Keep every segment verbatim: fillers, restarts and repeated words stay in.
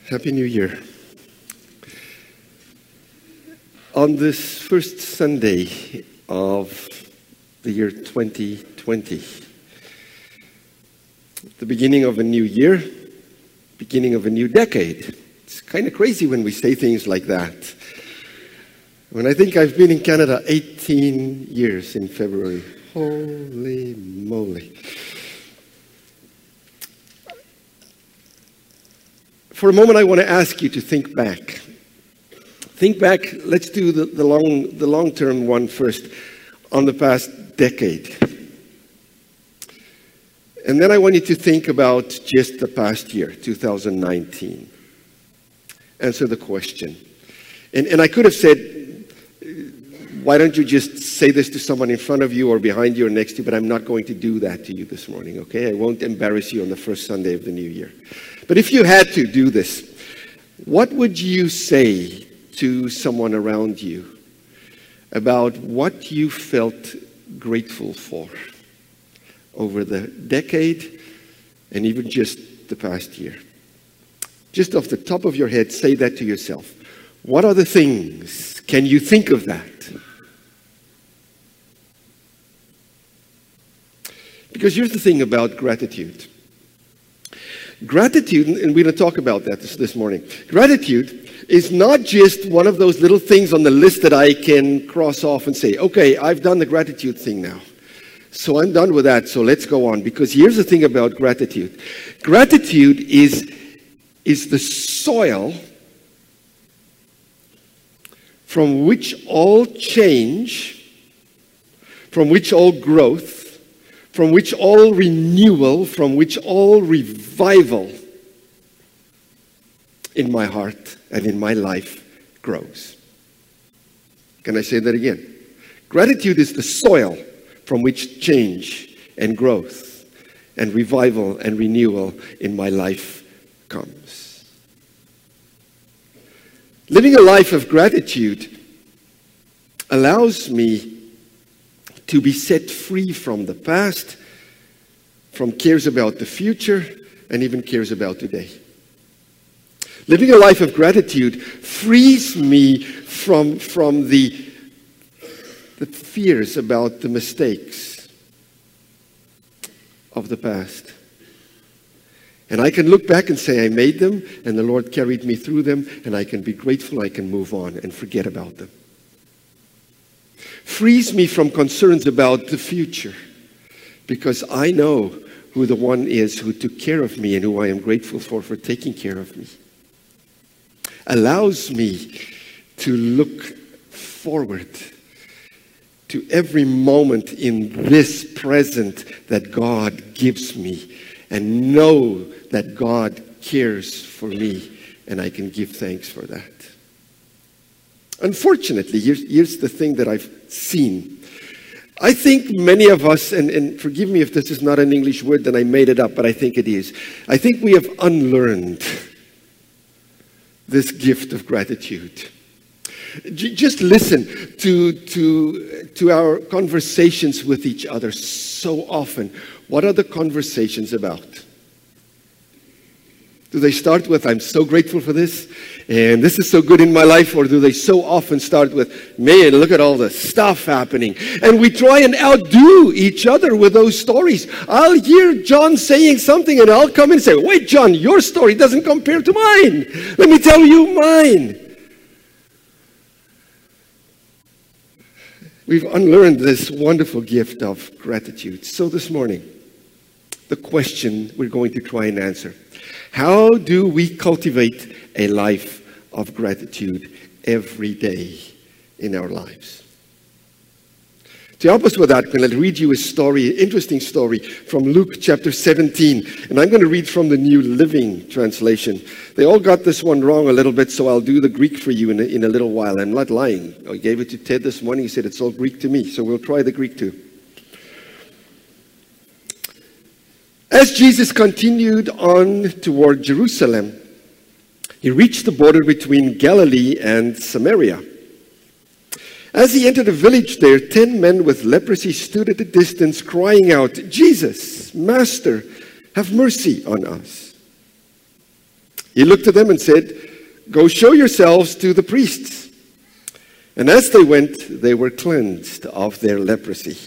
Happy New Year. On this first Sunday of the year twenty twenty, the beginning of a new year, beginning of a new decade. It's kind of crazy when we say things like that. When I think I've been in Canada eighteen years in February. Holy moly. For a moment, I want to ask you to think back. Think back, let's do the, the long, the long-term one first, on the past decade. And then I want you to think about just the past year, two thousand nineteen. Answer the question. And, and I could have said, why don't you just say this to someone in front of you or behind you or next to you, but I'm not going to do that to you this morning, okay? I won't embarrass you on the first Sunday of the new year. But if you had to do this, what would you say to someone around you about what you felt grateful for over the decade and even just the past year? Just off the top of your head, say that to yourself. What are the things? Can you think of that? Because here's the thing about gratitude. Gratitude, and we're going to talk about that this, this morning. Gratitude is not just one of those little things on the list that I can cross off and say, okay, I've done the gratitude thing now. So I'm done with that, so let's go on. Because here's the thing about gratitude. Gratitude is, is the soil from which all change, from which all growth, from which all renewal, from which all revival in my heart and in my life grows. Can I say that again? Gratitude is the soil from which change and growth and revival and renewal in my life comes. Living a life of gratitude allows me to be set free from the past, from cares about the future, and even cares about today. Living a life of gratitude frees me from, from the, the fears about the mistakes of the past. And I can look back and say, I made them, and the Lord carried me through them, and I can be grateful, I can move on and forget about them. Frees me from concerns about the future, because I know who the one is who took care of me and who I am grateful for for taking care of me. Allows me to look forward to every moment in this present that God gives me and know that God cares for me and I can give thanks for that. Unfortunately, here's, here's the thing that I've seen. I think many of us, and, and forgive me if this is not an English word, then I made it up, but I think it is. I think we have unlearned this gift of gratitude. J- just listen to, to, to our conversations with each other so often. What are the conversations about? Do they start with, I'm so grateful for this, and this is so good in my life, or do they so often start with, man, look at all the stuff happening? And we try and outdo each other with those stories. I'll hear John saying something, and I'll come and say, wait, John, your story doesn't compare to mine. Let me tell you mine. We've unlearned this wonderful gift of gratitude. So this morning, the question we're going to try and answer. How do we cultivate a life of gratitude every day in our lives? To help us with that, I'm going to read you a story, an interesting story from Luke chapter seventeen. And I'm going to read from the New Living Translation. They all got this one wrong a little bit, so I'll do the Greek for you in a, in a little while. I'm not lying. I gave it to Ted this morning. He said it's all Greek to me, so we'll try the Greek too. As Jesus continued on toward Jerusalem, he reached the border between Galilee and Samaria. As he entered a village there, ten men with leprosy stood at a distance crying out, Jesus, Master, have mercy on us. He looked at them and said, "Go show yourselves to the priests." And as they went, they were cleansed of their leprosy.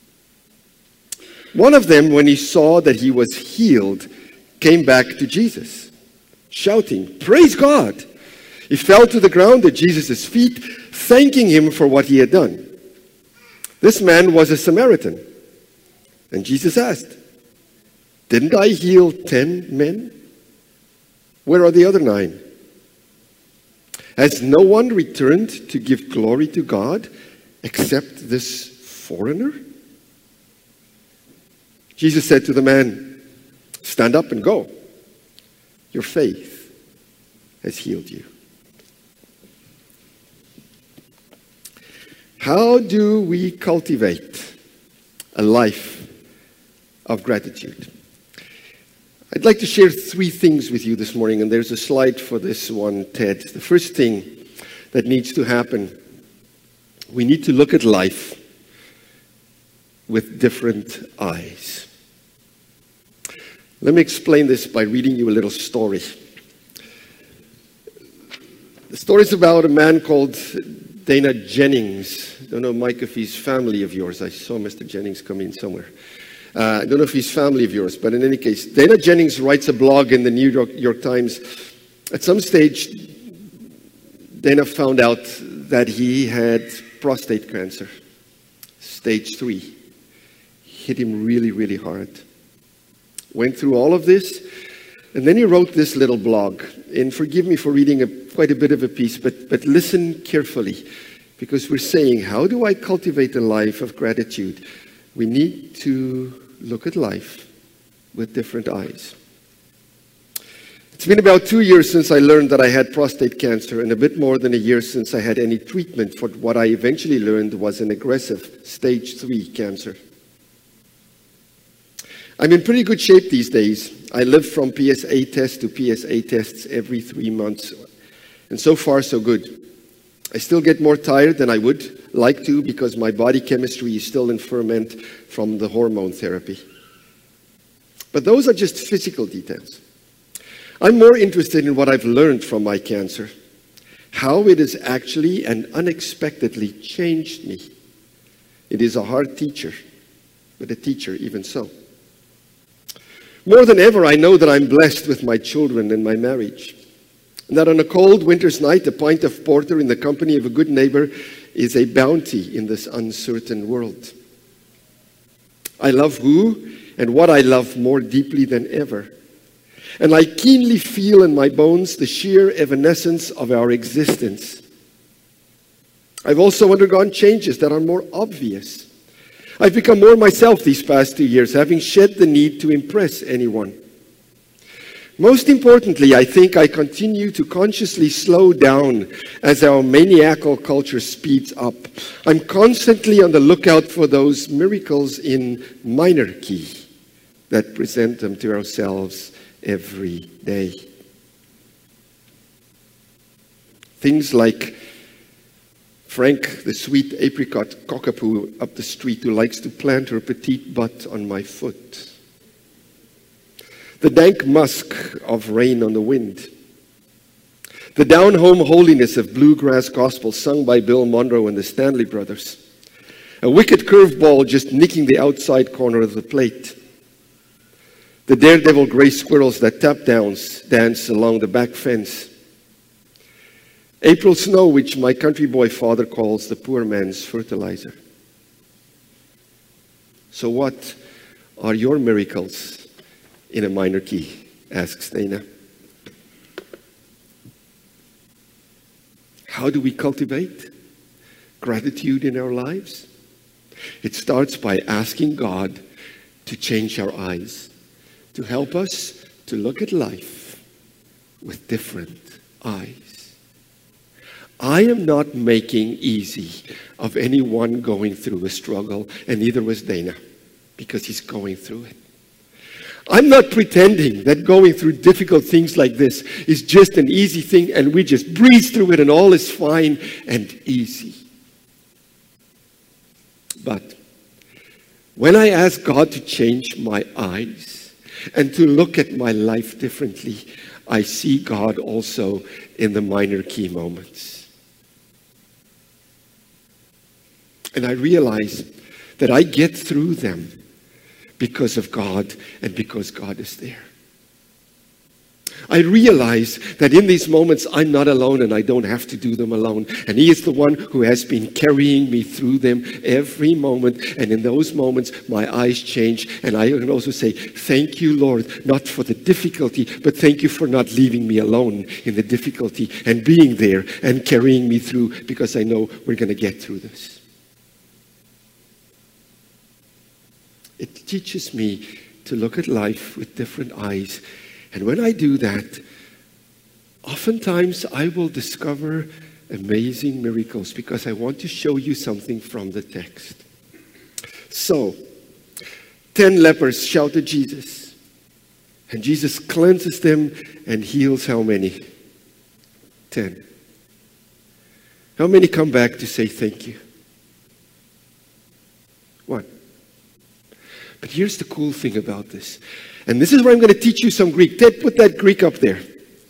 One of them, when he saw that he was healed, came back to Jesus, shouting, "Praise God!" He fell to the ground at Jesus' feet, thanking him for what he had done. This man was a Samaritan. And Jesus asked, "Didn't I heal ten men? Where are the other nine? Has no one returned to give glory to God except this foreigner?" Jesus said to the man, "Stand up and go. Your faith has healed you." How do we cultivate a life of gratitude? I'd like to share three things with you this morning, and there's a slide for this one, Ted. The first thing that needs to happen, we need to look at life with different eyes. Let me explain this by reading you a little story. The story is about a man called Dana Jennings. I don't know, Mike, if he's family of yours. I saw Mister Jennings come in somewhere. Uh, I don't know if he's family of yours, but in any case, Dana Jennings writes a blog in the New York, York Times. At some stage, Dana found out that he had prostate cancer, stage three. Hit him really, really hard. Went through all of this, and then he wrote this little blog. And forgive me for reading a, quite a bit of a piece, but, but listen carefully, because we're saying, how do I cultivate a life of gratitude? We need to look at life with different eyes. It's been about two years since I learned that I had prostate cancer, and a bit more than a year since I had any treatment for what I eventually learned was an aggressive stage three cancer. I'm in pretty good shape these days. I live from P S A test to P S A tests every three months. And so far, so good. I still get more tired than I would like to because my body chemistry is still in ferment from the hormone therapy. But those are just physical details. I'm more interested in what I've learned from my cancer, how it has actually and unexpectedly changed me. It is a hard teacher, but a teacher even so. More than ever, I know that I'm blessed with my children and my marriage. And that on a cold winter's night, a pint of porter in the company of a good neighbor is a bounty in this uncertain world. I love who and what I love more deeply than ever. And I keenly feel in my bones the sheer evanescence of our existence. I've also undergone changes that are more obvious. I've become more myself these past two years, having shed the need to impress anyone. Most importantly, I think I continue to consciously slow down as our maniacal culture speeds up. I'm constantly on the lookout for those miracles in minor key that present them to ourselves every day. Things like Frank, the sweet apricot cockapoo up the street who likes to plant her petite butt on my foot. The dank musk of rain on the wind. The down-home holiness of bluegrass gospel sung by Bill Monroe and the Stanley Brothers. A wicked curveball just nicking the outside corner of the plate. The daredevil gray squirrels that tap dance, dance along the back fence. April snow, which my country boy father calls the poor man's fertilizer. So what are your miracles in a minor key? Asks Dana. How do we cultivate gratitude in our lives? It starts by asking God to change our eyes, to help us to look at life with different eyes. I am not making easy of anyone going through a struggle, and neither was Dana, because he's going through it. I'm not pretending that going through difficult things like this is just an easy thing and we just breeze through it and all is fine and easy. But when I ask God to change my eyes and to look at my life differently, I see God also in the minor key moments. And I realize that I get through them because of God and because God is there. I realize that in these moments I'm not alone and I don't have to do them alone. And He is the one who has been carrying me through them every moment. And in those moments, my eyes change. And I can also say, thank you, Lord, not for the difficulty, but thank you for not leaving me alone in the difficulty and being there and carrying me through, because I know we're going to get through this. It teaches me to look at life with different eyes. And when I do that, oftentimes I will discover amazing miracles because I want to show you something from the text. So, ten lepers shouted Jesus. And Jesus cleanses them and heals how many? Ten. How many come back to say thank you? One. But here's the cool thing about this. And this is where I'm going to teach you some Greek. Ted, put that Greek up there.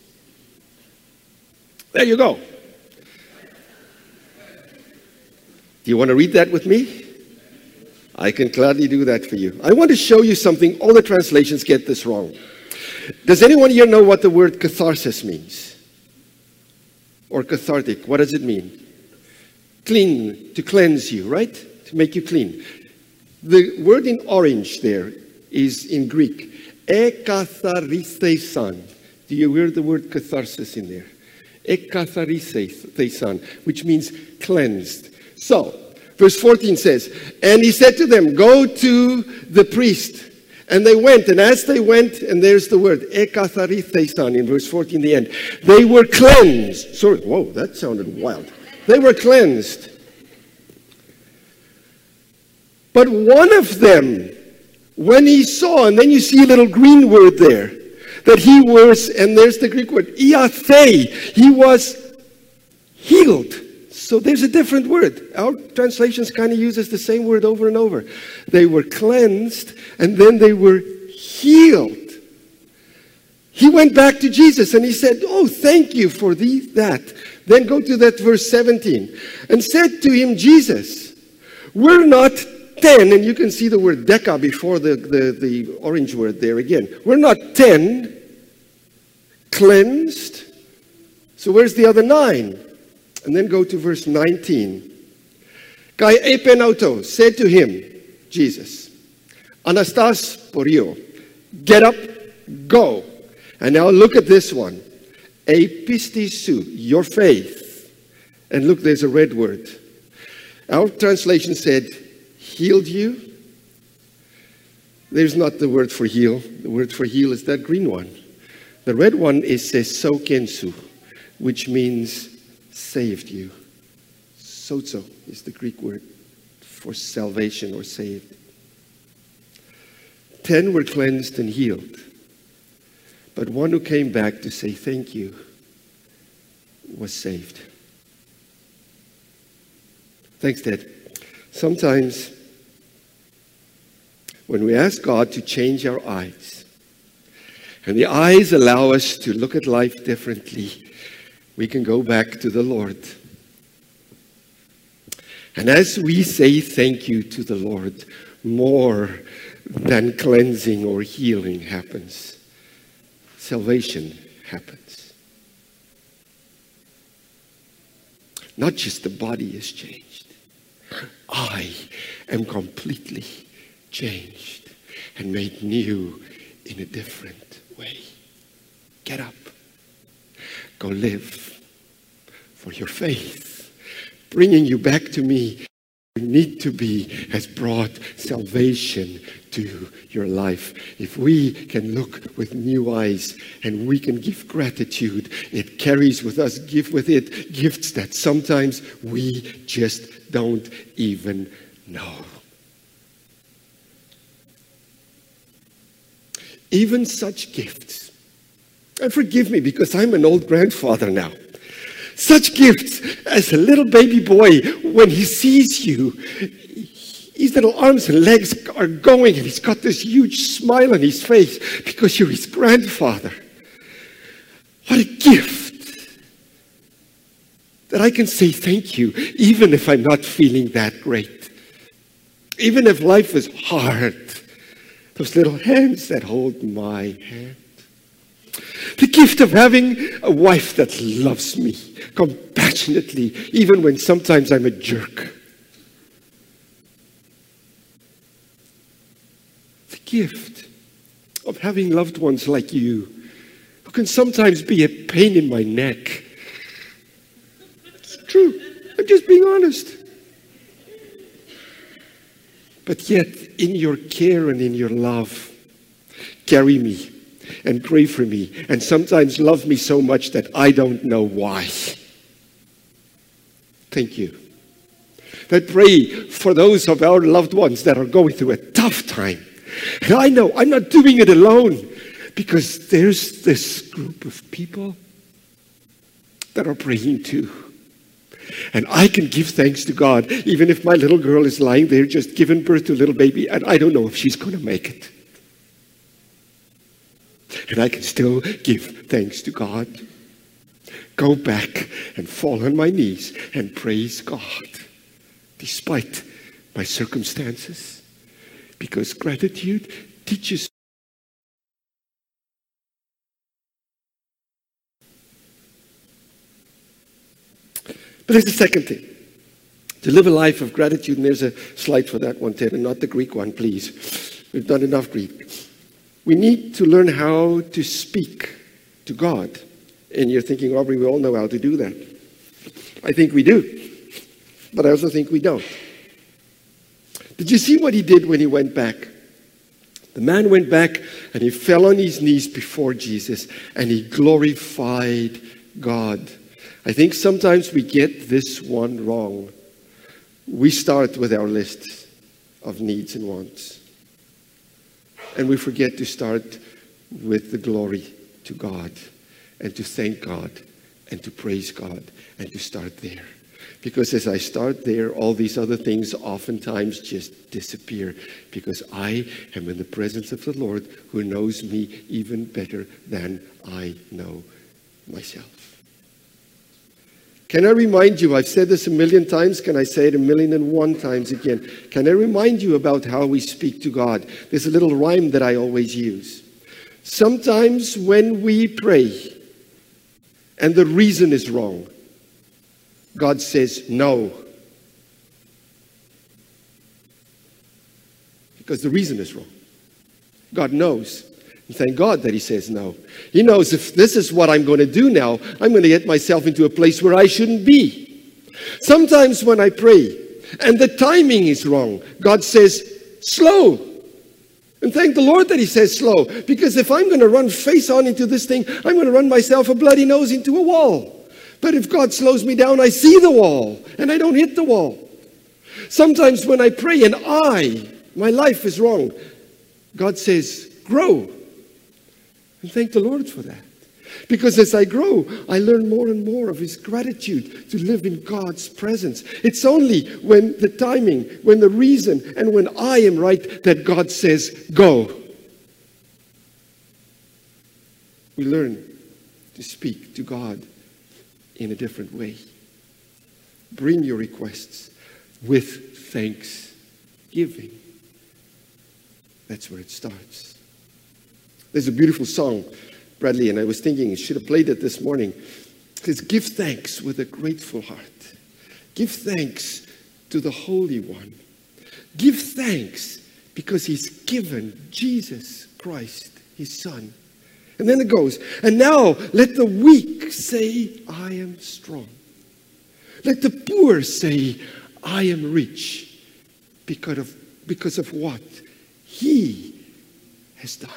There you go. Do you want to read that with me? I can gladly do that for you. I want to show you something. All the translations get this wrong. Does anyone here know what the word catharsis means? Or cathartic? What does it mean? Clean, to cleanse you, right? To make you clean. The word in orange there is in Greek. Ekatharisthesan. Do you hear the word catharsis in there? Ekatharisthesan, which means cleansed. So, verse fourteen says, and he said to them, go to the priest. And they went, and as they went, and there's the word, ekatharisthesan in verse fourteen, the end. They were cleansed. Sorry, whoa, that sounded wild. They were cleansed. But one of them, when he saw, and then you see a little green word there, that he was, and there's the Greek word, iathe, he was healed. So there's a different word. Our translations kind of uses the same word over and over. They were cleansed, and then they were healed. He went back to Jesus, and he said, oh, thank you for the, that. Then go to that verse seventeen. And said to him, Jesus, we're not ten, and you can see the word deca before the, the, the orange word there again. We're not ten cleansed. So where's the other nine? And then go to verse nineteen. Kai epenauto said to him, Jesus, Anastas porio, get up, go. And now look at this one. Epistisu, your faith. And look, there's a red word. Our translation said, healed you. There's not the word for heal. The word for heal is that green one. The red one is sesokensu, which means saved you. Sozo is the Greek word for salvation or saved. Ten were cleansed and healed. But one who came back to say thank you was saved. Thanks, Ted. Sometimes when we ask God to change our eyes, and the eyes allow us to look at life differently, we can go back to the Lord. And as we say thank you to the Lord, more than cleansing or healing happens. Salvation happens. Not just the body is changed. I am completely changed and made new in a different way. Get up. Go live for your faith. Bringing you back to me, you need to be, has brought salvation to your life. If we can look with new eyes and we can give gratitude, it carries with us, give with it gifts that sometimes we just don't even know. Even such gifts, and forgive me because I'm an old grandfather now, such gifts as a little baby boy, when he sees you, his little arms and legs are going and he's got this huge smile on his face because you're his grandfather. What a gift that I can say thank you, even if I'm not feeling that great. Even if life is hard, those little hands that hold my hand. The gift of having a wife that loves me compassionately, even when sometimes I'm a jerk. The gift of having loved ones like you, who can sometimes be a pain in my neck. It's true. I'm just being honest. But yet, in your care and in your love, carry me and pray for me, and sometimes love me so much that I don't know why. Thank you. I pray for those of our loved ones that are going through a tough time. And I know I'm not doing it alone, because there's this group of people that are praying too. And I can give thanks to God, even if my little girl is lying there just giving birth to a little baby, and I don't know if she's going to make it. And I can still give thanks to God. Go back and fall on my knees and praise God, despite my circumstances. Because gratitude teaches. But there's a second thing. To live a life of gratitude, and there's a slide for that one, Ted, and not the Greek one, please. We've done enough Greek. We need to learn how to speak to God. And you're thinking, Aubrey, we all know how to do that. I think we do. But I also think we don't. Did you see what he did when he went back? The man went back and he fell on his knees before Jesus and he glorified God. I think sometimes we get this one wrong. We start with our list of needs and wants. And we forget to start with the glory to God and to thank God and to praise God and to start there. Because as I start there, all these other things oftentimes just disappear because I am in the presence of the Lord who knows me even better than I know myself. Can I remind you, I've said this a million times, can I say it a million and one times again? Can I remind you about how we speak to God? There's a little rhyme that I always use. Sometimes when we pray and the reason is wrong, God says no. Because the reason is wrong. God knows. And thank God that he says no. He knows if this is what I'm going to do now, I'm going to get myself into a place where I shouldn't be. Sometimes when I pray and the timing is wrong, God says slow. And thank the Lord that he says slow. Because if I'm going to run face on into this thing, I'm going to run myself a bloody nose into a wall. But if God slows me down, I see the wall and I don't hit the wall. Sometimes when I pray and I, my life is wrong, God says, grow. And thank the Lord for that. Because as I grow, I learn more and more of his gratitude to live in God's presence. It's only when the timing, when the reason, and when I am right that God says, go. We learn to speak to God in a different way. Bring your requests with thanksgiving. That's where it starts. There's a beautiful song, Bradley, and I was thinking I should have played it this morning. It says, give thanks with a grateful heart. Give thanks to the Holy One. Give thanks because he's given Jesus Christ, his Son. And then it goes, and now let the weak say, I am strong. Let the poor say, I am rich because of, because of what he has done.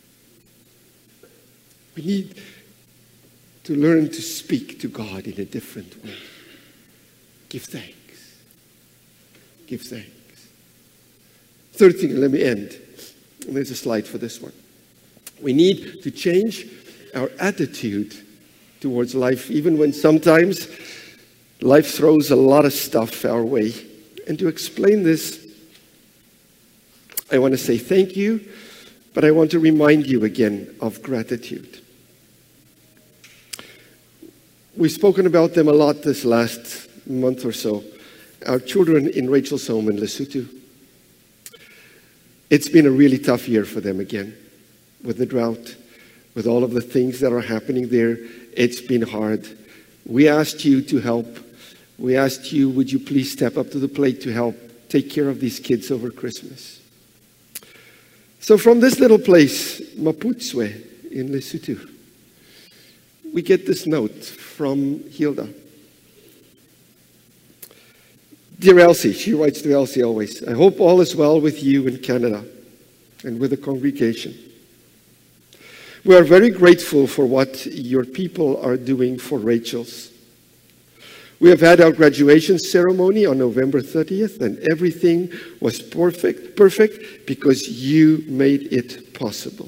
We need to learn to speak to God in a different way. Give thanks. Give thanks. Third thing, let me end. And there's a slide for this one. We need to change our attitude towards life, even when sometimes life throws a lot of stuff our way. And to explain this, I want to say thank you, but I want to remind you again of gratitude. We've spoken about them a lot this last month or so. Our children in Rachel's home in Lesotho. It's been a really tough year for them again. With the drought, with all of the things that are happening there, it's been hard. We asked you to help. We asked you, would you please step up to the plate to help take care of these kids over Christmas? So from this little place, Maputswe in Lesotho, we get this note from Hilda. Dear Elsie, she writes to Elsie always, I hope all is well with you in Canada and with the congregation. We are very grateful for what your people are doing for Rachel's. We have had our graduation ceremony on November thirtieth, and everything was perfect, perfect because you made it possible.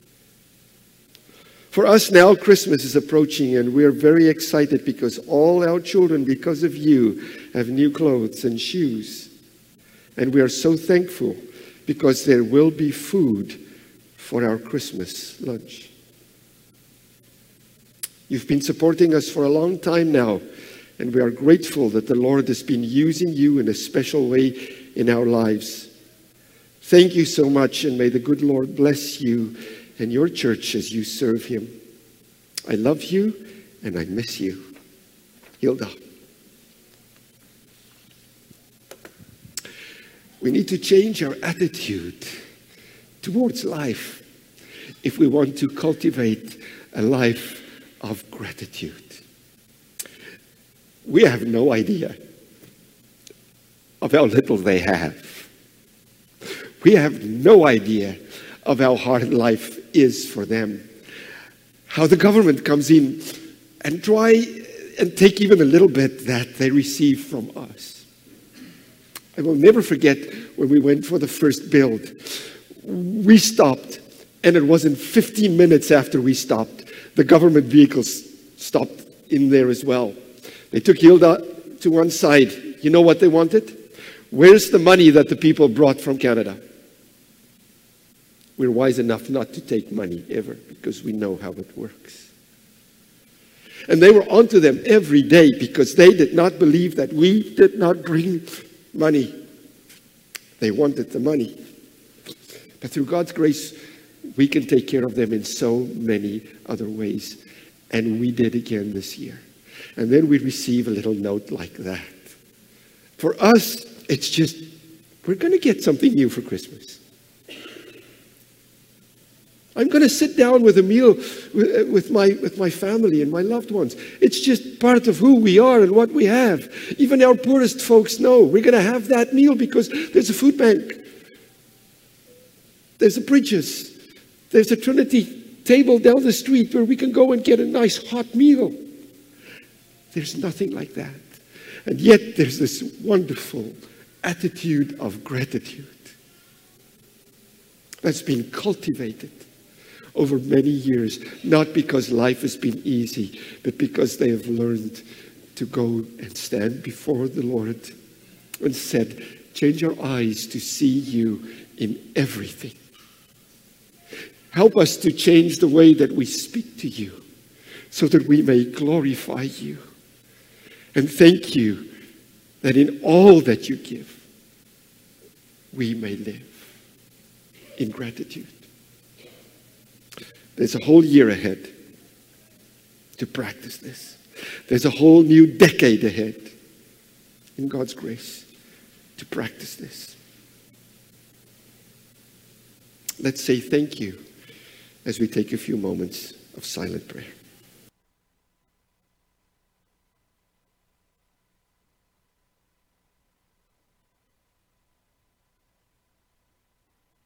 For us now, Christmas is approaching, and we are very excited because all our children, because of you, have new clothes and shoes. And we are so thankful because there will be food for our Christmas lunch. You've been supporting us for a long time now, and we are grateful that the Lord has been using you in a special way in our lives. Thank you so much, and may the good Lord bless you and your church as you serve him. I love you, and I miss you. Hilda. We need to change our attitude towards life if we want to cultivate a life of gratitude. We have no idea of how little they have. We have no idea of how hard life is for them. How the government comes in and try and take even a little bit that they receive from us. I will never forget when we went for the first build. We stopped, and it wasn't fifteen minutes after we stopped, the government vehicles stopped in there as well. They took Hilda to one side. You know what they wanted? Where's the money that the people brought from Canada? We're wise enough not to take money ever because we know how it works. And they were onto them every day because they did not believe that we did not bring money. They wanted the money. But through God's grace, we can take care of them in so many other ways. And we did again this year. And then we receive a little note like that. For us, it's just, we're going to get something new for Christmas. I'm going to sit down with a meal with, with, my, with my family and my loved ones. It's just part of who we are and what we have. Even our poorest folks know we're going to have that meal because there's a food bank. There's a Bridges. There's a Trinity table down the street where we can go and get a nice hot meal. There's nothing like that. And yet there's this wonderful attitude of gratitude that's been cultivated over many years, not because life has been easy, but because they have learned to go and stand before the Lord and said, change our eyes to see you in everything. Help us to change the way that we speak to you so that we may glorify you. And thank you that in all that you give, we may live in gratitude. There's a whole year ahead to practice this. There's a whole new decade ahead in God's grace to practice this. Let's say thank you as we take a few moments of silent prayer.